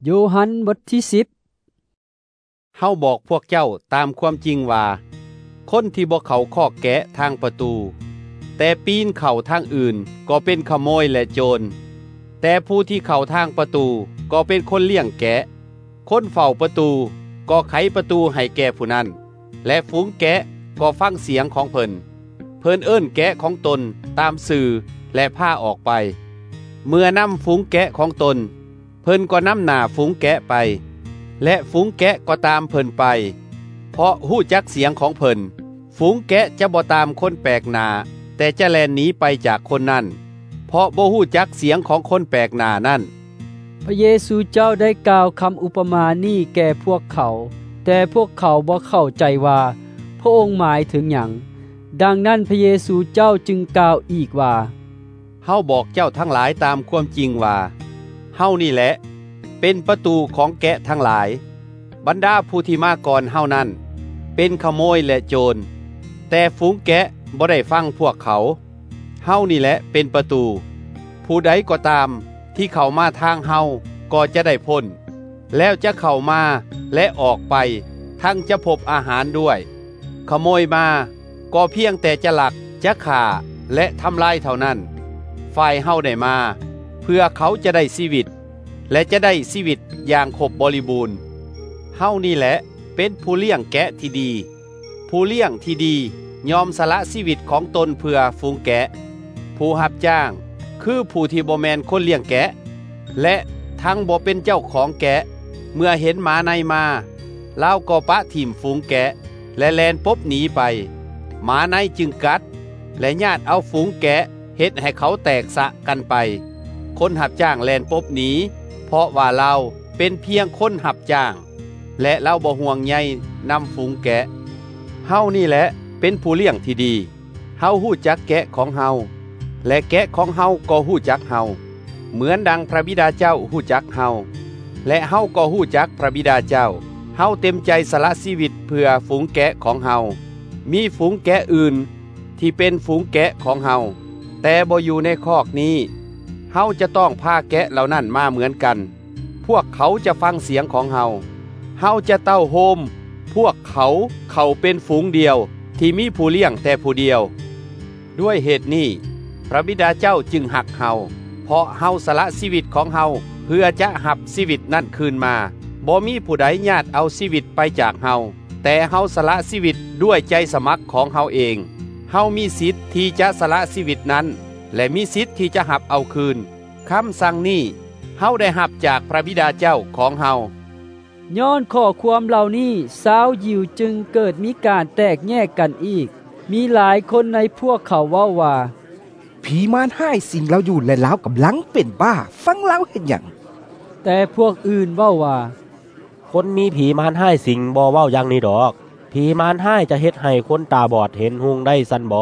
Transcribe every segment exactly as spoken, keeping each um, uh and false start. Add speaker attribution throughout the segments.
Speaker 1: โยฮันบทที่สิบ
Speaker 2: เฮาบอกพวกเจ้าตามความจริงว่าคนที่บ่เข้าคอกแกะทางประตูแต่ปีนเข้าทางอื่นก็เป็นขโมยและโจรแต่ผู้ที่เข้าทางประตูก็เป็นคนเลี้ยงแกะคนเฝ้าประตูก็ไขประตูให้แก่ผู้นั้นและฝูงแกะก็ฟังเสียงของเพิ่นเพิ่นเอิ้นแกะของตนตามสื่อและพาออกไปเมื่อนำฝูงแกะของตนเพิ่นก็นำหน้าฝูงแกะไปและฝูงแกะก็ตามเพิ่นไปเพราะฮู้จักเสียงของเพิ่นฝูงแกะจะบ่ตามคนแปลกหน้าแต่จะแล่นหนีไปจากคนนั้นเพราะบ่ฮู้จักเสียงของคนแปลกหน้านั้น
Speaker 1: พระเยซูเจ้าได้กล่าวคำอุปมานี้แก่พวกเขาแต่พวกเขาบ่เข้าใจว่าพระองค์หมายถึงหยังดังนั้นพระเยซูเจ้าจึงกล่าวอีกว่า
Speaker 2: เฮาบอกเจ้าทั้งหลายตามความจริงว่าเฮานี่แหละเป็นประตูของแกะทั้งหลายบรรดาผู้ที่มาก่อนเฮานั้นเป็นขโมยและโจรแต่ฝูงแกะบ่ได้ฟังพวกเขาเฮานี่แหละเป็นประตูผู้ใดก็ตามที่เข้ามาทางเฮาก็จะได้พ้นแล้วจะเข้ามาและออกไปทั้งจะพบอาหารด้วยขโมยมาก็เพียงแต่จะลักจะฆ่าและทำลายเท่านั้นฝ่ายเฮาได้มาเพื่อเขาจะได้ชีวิตและจะได้ชีวิตอย่างครบบริบูรณ์เฮานี่แหละเป็นผู้เลี้ยงแกะที่ดีผู้เลี้ยงที่ดียอมสละชีวิตของตนเพื่อฝูงแกะผู้รับจ้างคือผู้ที่บ่แม่นคนเลี้ยงแกะและทั้งบ่เป็นเจ้าของแกะเมื่อเห็นหมาในมาลาวก็ปะถิ่มฝูงแกะและแลนปบหนีไปหมาในจึงกัดและญาติเอาฝูงแกะเฮ็ดให้เขาแตกสะกันไปคนหับจ้างแลนปบหนีเพราะว่าเราเป็นเพียงคนหับจ้างและเราบ่ห่วงใยนำฝูงแกะเฮานี่แหละเป็นผู้เลี้ยงที่ดีเฮาฮู้จักแกะของเฮาและแกะของเฮาก็ฮู้จักเฮาเหมือนดังพระบิดาเจ้าฮู้จักเฮาและเฮาก็ฮู้จักพระบิดาเจ้าเฮาเต็มใจสละชีวิตเพื่อฝูงแกะของเฮามีฝูงแกะอื่นที่เป็นฝูงแกะของเฮาแต่บ่อยู่ในคอกนี้เฮาจะต้องพาแกะเหล่านั้นมาเหมือนกันพวกเขาจะฟังเสียงของเฮาเฮาจะเต้าโฮมพวกเขาเขาเป็นฝูงเดียวที่มีผู้เลี้ยงแต่ผู้เดียวด้วยเหตุนี้พระบิดาเจ้าจึงหักเฮาเพราะเฮาสละชีวิตของเฮาเพื่อจะหับชีวิตนั้นคืนมาบ่มีผู้ใดญาติเอาชีวิตไปจากเฮาแต่เฮาสละชีวิตด้วยใจสมัครของเฮาเองเฮามีสิทธิ์ที่จะสละชีวิตนั้นและมีสิทธิ์ที่จะหับเอาคืนคำสั่งนี้เฮาได้หับจากพระบิดาเจ้าของเฮา
Speaker 1: ย้อนข้อความเหล่านี้สาวยิวจึงเกิดมีการแตกแยกกันอีกมีหลายคนในพวกเขาเว้าว่า
Speaker 3: ผีมารให้สิ่งเราอยู่และเรากำลังเป็นบ้าฟังเราเห็นอย่าง
Speaker 1: แต่พวกอื่นเว้าว่า
Speaker 4: คนมีผีมารให้สิ่งบ่เว้าอย่างนี้ดอกผีมารให้จะเฮ็ดให้คนตาบอดเห็นหุงได้สันบ่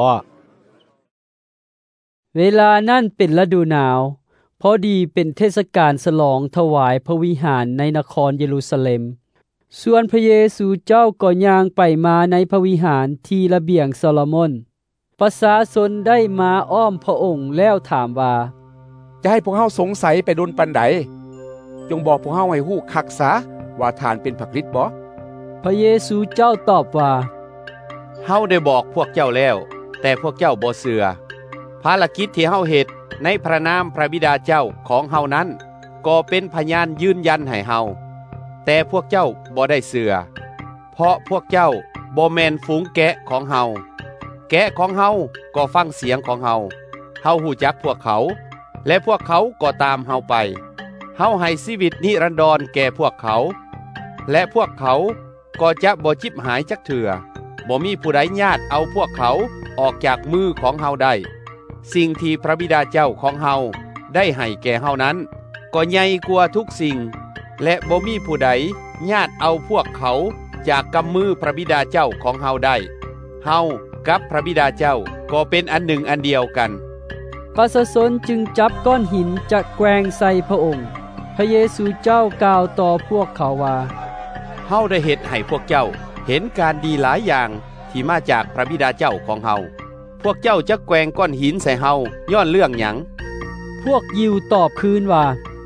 Speaker 1: เวลานั้นเป็นฤดูหนาวพอดีเป็นเทศกาลฉลองถวายพระวิหารในนครเยรูซาเล็มส่วนพระเยซูเจ้าก็ย่างไปมาในพระวิหารที่ระเบียงโซโลมอนประชาชนได้มาอ้อมพระองค์แล้วถามว่า
Speaker 5: จะให้พวกเฮาสงสัยไปดนปันใดจงบอกพวกเฮาให้ฮู้คักษาว่าท่านเป็นพระคริสต์บ่
Speaker 1: พระเยซูเจ้าตอบว่า
Speaker 2: เฮาได้บอกพวกเจ้าแล้วแต่พวกเจ้าบ่เชื่อภารกิจที่เฮาเฮ็ดในพระนามพระบิดาเจ้าของเฮานั้นก็เป็นพยานยืนยันให้เฮาแต่พวกเจ้าบ่ได้เชื่อเพราะพวกเจ้าบ่แม่นฝูงแกะของเฮาแกะของเฮาก็ฟังเสียงของเฮาเฮาฮู้จักพวกเขาและพวกเขาก็ตามเฮาไปเฮาให้ชีวิตนิรันดรแก่พวกเขาและพวกเขาก็จะบ่จิบหายจักเถื่อบ่มีผู้ใดญาติเอาพวกเขาออกจากมือของเฮาได้สิ่งที่พระบิดาเจ้าของเฮาได้ให้แก่เฮานั้นก็ใหญ่กว่าทุกสิ่งและบ่มีผู้ใดญาติเอาพวกเขาจากกำมือพระบิดาเจ้าของเฮาได้เฮากับพระบิดาเจ้าก็เป็นอันหนึ่งอันเดียวกัน
Speaker 1: ประชาชนจึงจับก้อนหินจะแกว่งใส่พระองค์พระเยซูเจ้ากล่าวต่อพวกเขาว่า
Speaker 2: เฮาได้เฮ็ดให้พวกเจ้าเห็นการดีหลายอย่างที่มาจากพระบิดาเจ้าของเฮาพวกเจ้าจะแกว่งก้อนหินใส่เฮาย้อนเรื่องหยัง
Speaker 1: พวกยิวตอบคืนว่า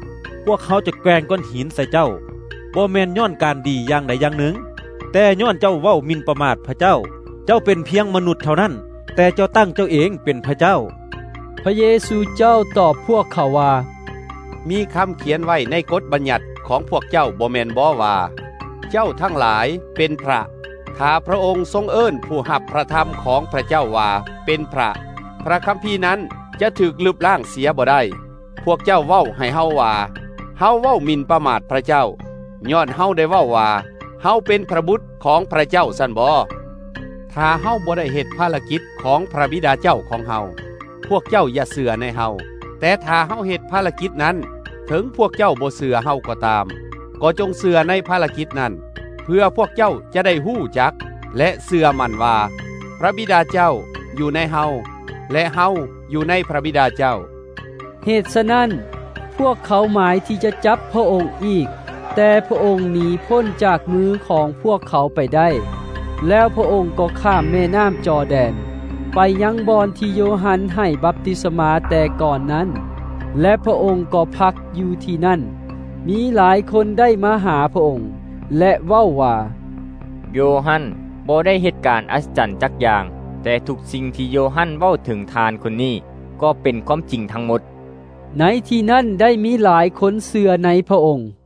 Speaker 6: พวกเขาจะแกล้งก้อนหินใส่เจ้าบ่แม่นย้อนการดีอย่างใดอย่างหนึ่งแต่ย้อนเจ้าเว้าหมิ่นประมาทพระเจ้าเจ้าเป็นเพียงมนุษย์เท่านั้นแต่เจ้าตั้งเจ้าเองเป็นพระเจ้า
Speaker 1: พระเยซูเจ้าตอบพวกเขาว่า
Speaker 2: มีคำเขียนไว้ในกฎบัญญัติของพวกเจ้าบ่แม่นบ่ว่าเจ้าทั้งหลายเป็นพระถ้าพระองค์ทรงเอิ้นผู้รับพระธรรมของพระเจ้าว่าเป็นพระพระคัมภีร์นั้นจะถูกลบล้างเสียบ่ได้พวกเจ้าเว้าให้เฮาว่าเฮาเว้าหมิ่นประมาทพระเจ้าย้อนเฮาได้เว้าว่าเฮาเป็นพระบุตรของพระเจ้าซั่นบ่ถ้าเฮาบ่ได้เฮ็ดภารกิจของพระบิดาเจ้าของเฮาพวกเจ้าอย่าเชื่อในเฮาแต่ถ้าเฮาเฮ็ดภารกิจนั้นถึงพวกเจ้าบ่เชื่อเฮาก็ตามก็จงเชื่อในภารกิจนั้นเพื่อพวกเจ้าจะได้ฮู้จักและเชื่อมั่นว่าพระบิดาเจ้าอยู่ในเฮาและเฮาอยู่ในพระบิดาเจ้า
Speaker 1: เหตุฉะนั้นพวกเขาหมายที่จะจับพระองค์อีกแต่พระองค์หนีพ้นจากมือของพวกเขาไปได้แล้วพระองค์ก็ข้ามแม่น้ำจอร์แดนไปยังบอนที่โยฮันให้บัพติศมาแต่ก่อนนั้นและพระองค์ก็พักอยู่ที่นั่นมีหลายคนได้มาหาพระองค์และเว้าว่า
Speaker 7: โยฮันบ่ได้เหตุการณ์อัศจรรย์จักอย่างแต่ทุกสิ่งที่โยฮันเว้าถึงทานคนนี้ก็เป็นความจริงทั้งหมด
Speaker 1: ในที่นั้นได้มีหลายคนเชื่อในพระองค์